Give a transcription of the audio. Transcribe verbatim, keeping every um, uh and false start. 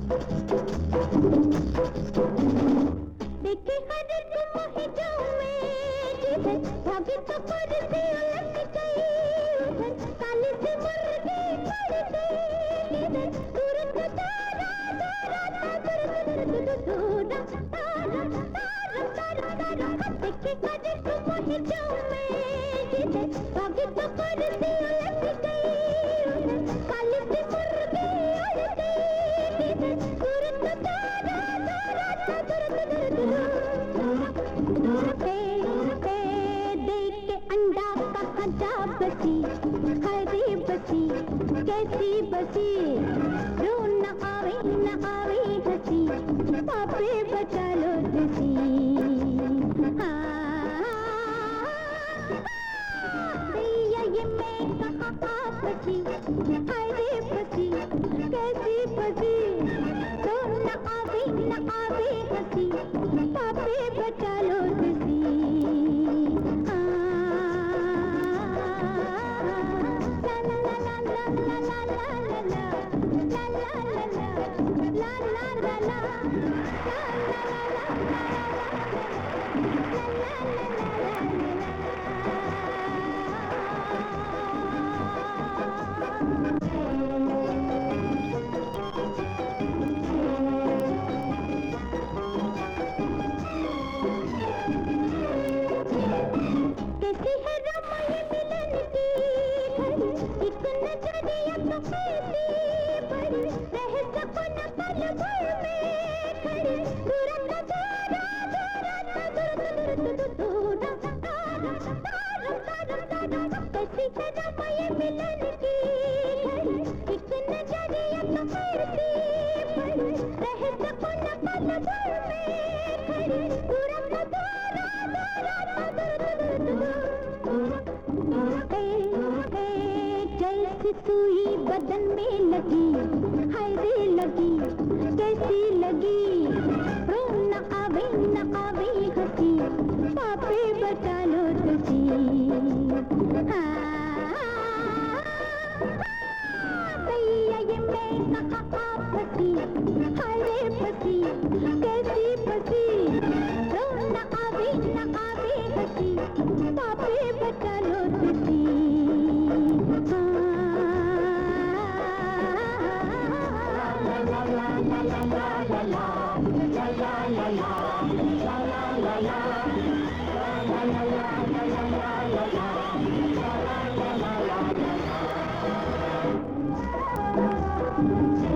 देखे हर तुम ही जाऊं मैं जिधर भागे तो परसी उलट गई उधर काले से मुर्गी पड़ गई इधर सूरज तारा तारा तारा तारा तारा तारा तारा देखे हर तुम ही जाऊं मैं जिधर भागे तो परसी उलट गई उधर काले से मुर्गी उड़ गई इधर सूरज तारा तारा तारा अंडा कहाँ जा बसी हरी बसी कैसी बसी रो न आवे न आवे हसी पापे बचा लो दसी भैया ये मैं कहाँ बसी हरी बसी कैसी बसी रो न आवे न आवे हसी पापे बचा लो दसी सुई बदन में लगी हाय रे लगी कैसी लगी रो न आवे न आवे हसी पापे बचा लो तुझी भैया ये मैं कहाँ फंसी हाय रे फंसी कैसी फंसी रो न आवे न आवे हसी पापे बचा लो तुझी la la la la